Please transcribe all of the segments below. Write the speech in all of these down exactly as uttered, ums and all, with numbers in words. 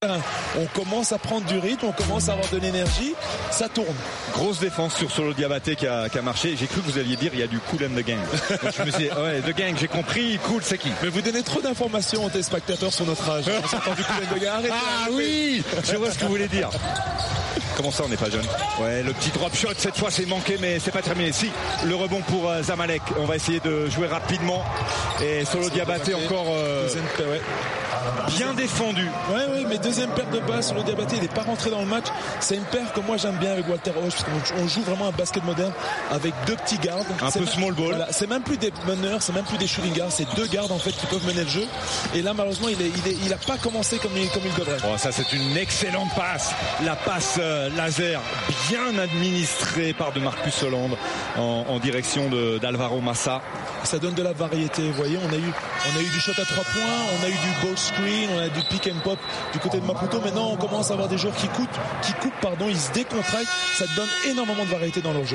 On commence à prendre du rythme, on commence à avoir de l'énergie, ça tourne. Grosse défense sur Solo Diabaté qui a, qui a marché. J'ai cru que vous alliez dire il y a du cool and the gang. Donc je me suis dit, ouais, the gang, j'ai compris, cool, c'est qui? Mais vous donnez trop d'informations aux téléspectateurs sur notre âge. On s'entend du cool and the gang. Arrêtez, ah arrêtez. Oui, je vois ce que vous voulez dire. Comment ça, on n'est pas jeune? Ouais, le petit drop shot, cette fois, c'est manqué, mais c'est pas terminé. Si, le rebond pour euh, Zamalek. On va essayer de jouer rapidement. Et Solo Diabaté encore euh, ouais. bien défendu. Ouais, ouais, mais deuxième paire de balle, Solo Diabaté, il n'est pas rentré dans le match. C'est une paire que moi j'aime bien avec Walter Hoche, parce qu'on joue vraiment un basket moderne avec deux petits gardes. Un peu même, small ball. Voilà, c'est même plus des meneurs, c'est même plus des shooting guards, c'est deux gardes en fait qui peuvent mener le jeu. Et là, malheureusement, il n'a il est, il a pas commencé comme il, comme il devrait. Oh, ça, c'est une excellente passe. La passe euh, laser, bien administrée par de Marcus Hollande en, en direction de, d'Alvaro Massa. Ça donne de la variété, vous voyez, on a eu, on a eu du shot à trois points, on a eu du ball screen, on a du pick and pop du côté de Maputo. Maintenant, on commence à avoir des joueurs qui coupent, qui coupent, pardon, ils se décontractent. Ça donne énormément de variété dans leur jeu.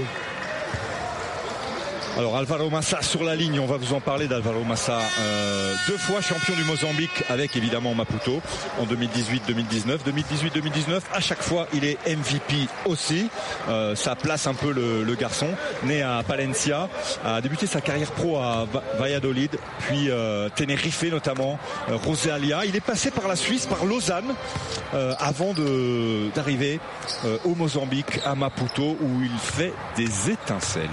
Alors Alvaro Massa sur la ligne, on va vous en parler d'Alvaro Massa, euh, deux fois champion du Mozambique avec évidemment Maputo en deux mille dix-huit deux mille dix-neuf. deux mille dix-huit deux mille dix-neuf, à chaque fois il est M V P aussi. Euh, ça place un peu le, le garçon, né à Palencia, a débuté sa carrière pro à Valladolid, puis euh, Tenerife notamment, euh, Rosalia. Il est passé par la Suisse, par Lausanne, euh, avant de, d'arriver euh, au Mozambique, à Maputo, où il fait des étincelles.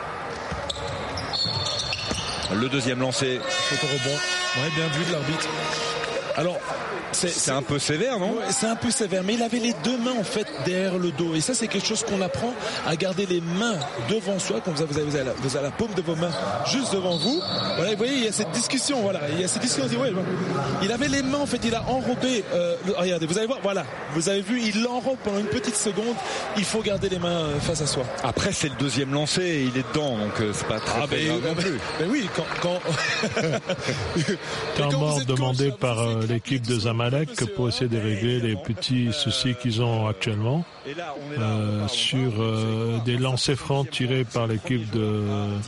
Le deuxième lancé. Photo rebond. Ouais, bien vu de l'arbitre. Alors, c'est, c'est, c'est un peu sévère, non? Ouais, c'est un peu sévère, mais il avait les deux mains en fait derrière le dos. Et ça, c'est quelque chose qu'on apprend à garder les mains devant soi, comme ça vous avez, vous avez, la, vous avez la paume de vos mains juste devant vous. Voilà, vous voyez, il y a cette discussion. Voilà, il y a cette discussion. On dit, ouais, il avait les mains en fait, il a enrobé. Euh, regardez, vous allez voir, voilà, vous avez vu, il l'enrobe pendant une petite seconde. Il faut garder les mains face à soi. Après, c'est le deuxième lancé et il est dedans, donc euh, c'est pas très, ah, très grave non plus. Mais oui, quand quand temps mort demandé par euh, l'équipe de Zamalek pour essayer de régler les petits soucis qu'ils ont actuellement euh, sur euh, des lancers francs tirés par l'équipe de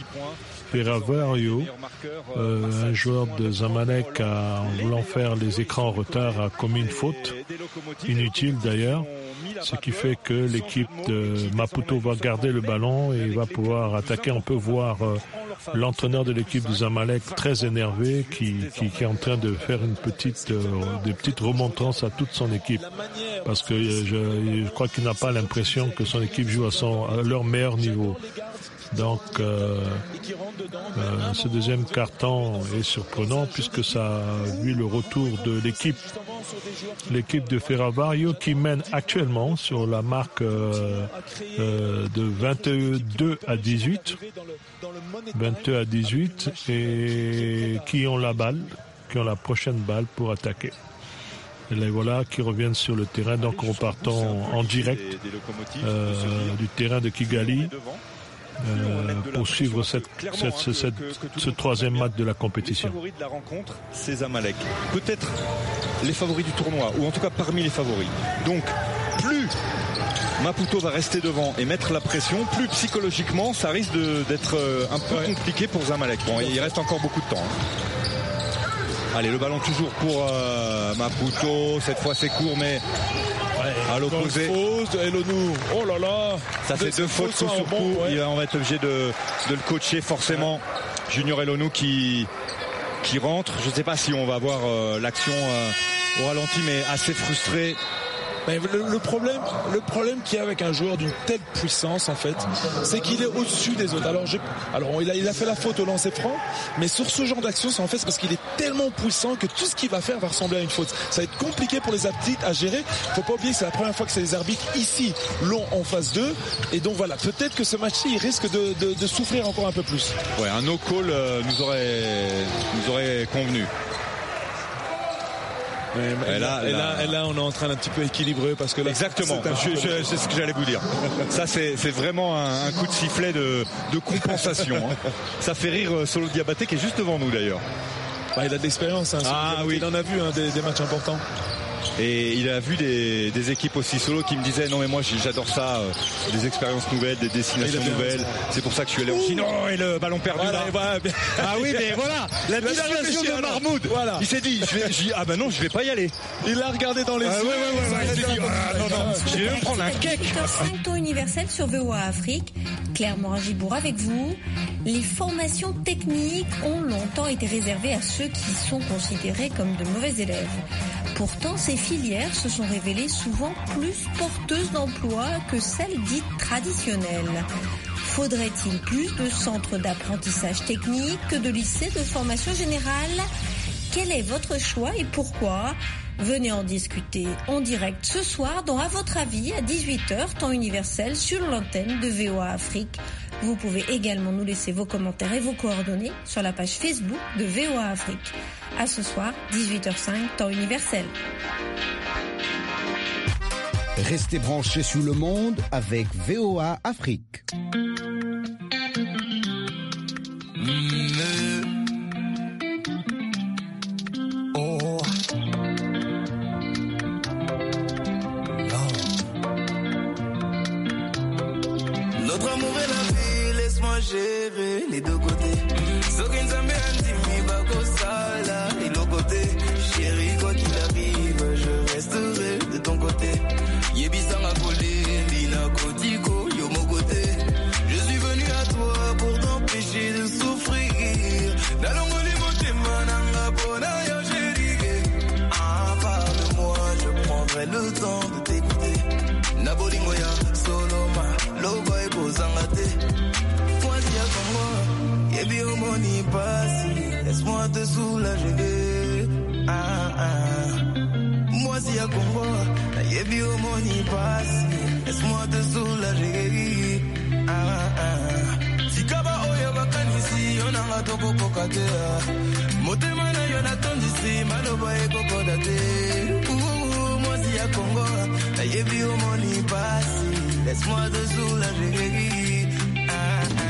Ferrovario. Euh, un joueur de Zamalek, a, en voulant faire les écrans en retard, a commis une faute inutile d'ailleurs, ce qui fait que l'équipe de Maputo va garder le ballon et va pouvoir attaquer. On peut voir euh, l'entraîneur de l'équipe de Zamalek très énervé qui, qui, qui est en train de faire une petite, euh, des petites remontrances à toute son équipe, parce que euh, je, je crois qu'il n'a pas l'impression que son équipe joue à, son, à leur meilleur niveau. Donc euh, euh, ce deuxième carton est surprenant puisque ça a vu le retour de l'équipe l'équipe de Ferrovario qui mène actuellement sur la marque euh, euh, de vingt-deux à dix-huit vingt-deux à dix-huit et qui ont la balle, qui ont la prochaine balle pour attaquer. Et là, voilà, qui reviennent sur le terrain. Donc repartons en direct euh, du terrain de Kigali. Euh, pour suivre cette, cette, cette, cette, ce troisième match de la compétition. Les favoris de la rencontre, c'est Zamalek. Peut-être les favoris du tournoi, ou en tout cas parmi les favoris. Donc, plus Maputo va rester devant et mettre la pression, plus psychologiquement, ça risque de, d'être un peu ouais. compliqué pour Zamalek. Bon, il reste encore beaucoup de temps. Hein. Allez, le ballon toujours pour euh, Maputo. Cette fois, c'est court, mais... à l'opposé. Elonou. Oh là là. Ça fait deux fautes coup sur coup. Ouais. On va être obligé de, de le coacher forcément. Junior Elonou qui, qui rentre. Je ne sais pas si on va voir euh, l'action euh, au ralenti, mais assez frustré. Mais le, le problème, le problème qu'il y a avec un joueur d'une telle puissance, en fait, c'est qu'il est au-dessus des autres. Alors, je, alors il a, il a fait la faute au lancer franc, mais sur ce genre d'action, c'est en fait c'est parce qu'il est tellement puissant que tout ce qu'il va faire va ressembler à une faute. Ça va être compliqué pour les arbitres à gérer. Faut pas oublier que c'est la première fois que c'est les arbitres ici l'ont en phase deux, et donc voilà, peut-être que ce match-ci, il risque de, de, de souffrir encore un peu plus. Ouais, un no call euh, nous aurait, nous aurait convenu. Et, et, là, et, là, et là, on est en train d'un petit peu équilibrer parce que là, exactement. C'est, je, je, c'est ce que j'allais vous dire. Ça, c'est, c'est vraiment un, un coup de sifflet de, de compensation. Hein. Ça fait rire Solo Diabaté qui est juste devant nous d'ailleurs. Bah, il a de l'expérience. Hein, ah oui. Il en a vu hein, des, des matchs importants. et il a vu des, des équipes aussi solo qui me disaient non mais moi j'adore ça, euh, des expériences nouvelles, des destinations nouvelles, c'est pour ça que je suis allé en Chine. Non, et le ballon perdu voilà, là. voilà. Ah oui mais voilà, la destination de Mahmoud. Voilà. Il s'est dit, je vais, je dis, ah ben non je vais pas y aller. Il l'a regardé dans les ah, yeux. Ouais, ouais, ouais, ouais, il s'est dit, ah, non, non, je vais me prendre un cake. cinq temps universel sur V O A Afrique. Claire Morin-Gibour avec vous. Les formations techniques ont longtemps été réservées à ceux qui sont considérés comme de mauvais élèves. Pourtant, ces filières se sont révélées souvent plus porteuses d'emploi que celles dites traditionnelles. Faudrait-il plus de centres d'apprentissage technique que de lycées de formation générale ? Quel est votre choix et pourquoi ? Venez en discuter en direct ce soir dans À votre avis à dix-huit heures, temps universel sur l'antenne de V O A Afrique. Vous pouvez également nous laisser vos commentaires et vos coordonnées sur la page Facebook de V O A Afrique. À ce soir, dix-huit heures cinq, temps universel. Restez branchés sur le monde avec V O A Afrique. Gérer les deux côtés. Sokin Zambé Antimi Bako Sala et l'autre côté. Chérie, quoi qu'il arrive, je resterai de ton côté. Yebisanga Kolé, Lina Kotiko, yo mon côté. Je suis venu à toi pour t'empêcher de souffrir. Nalongoli Motema Nanga Bona yo chérie. Ah, parle-moi, je prendrai le temps de t'écouter. Nabolingoya, Soloma, Loboy Bozangate. Yebi omoni passi, laisse-moi te soulager. Ah ah. Moi si à Congo, yebi omoni passi, laisse-moi te soulager. Ah ah. Si kaba oya bakanisi, yonanga toko kokatea. Motema na yona tondisi, maloba eko kodate. Ouh, moi si à Congo, yebi omoni passi, laisse-moi te soulager. Ah ah.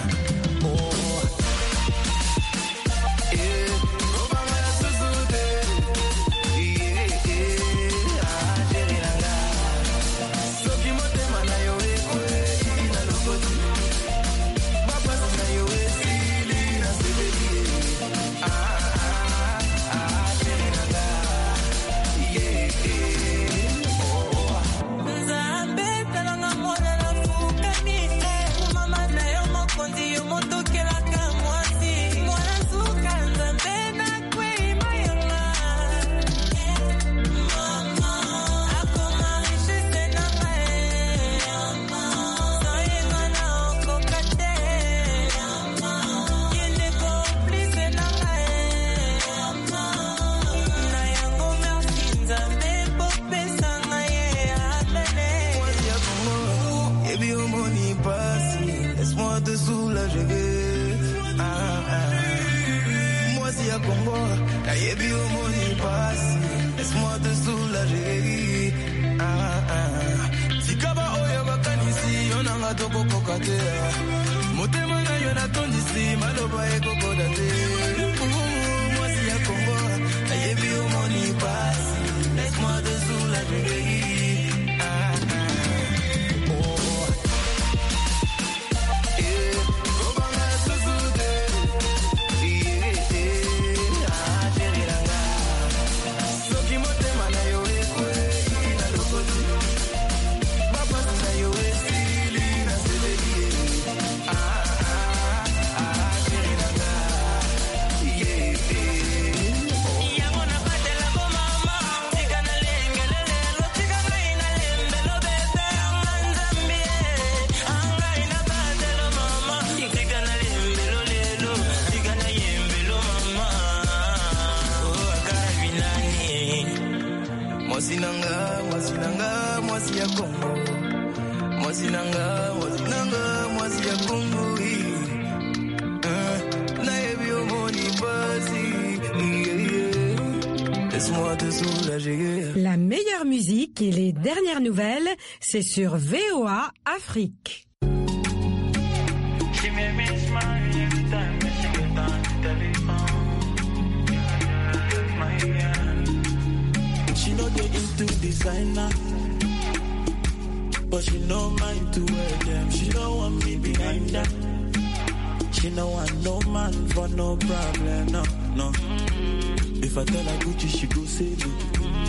La meilleure musique et les dernières nouvelles, c'est sur V O A Afrique. She know they into designer, but she no mind to wear them. She don't want me behind her. She no want no man for no problem, no, no. If I tell her Gucci, she go say it.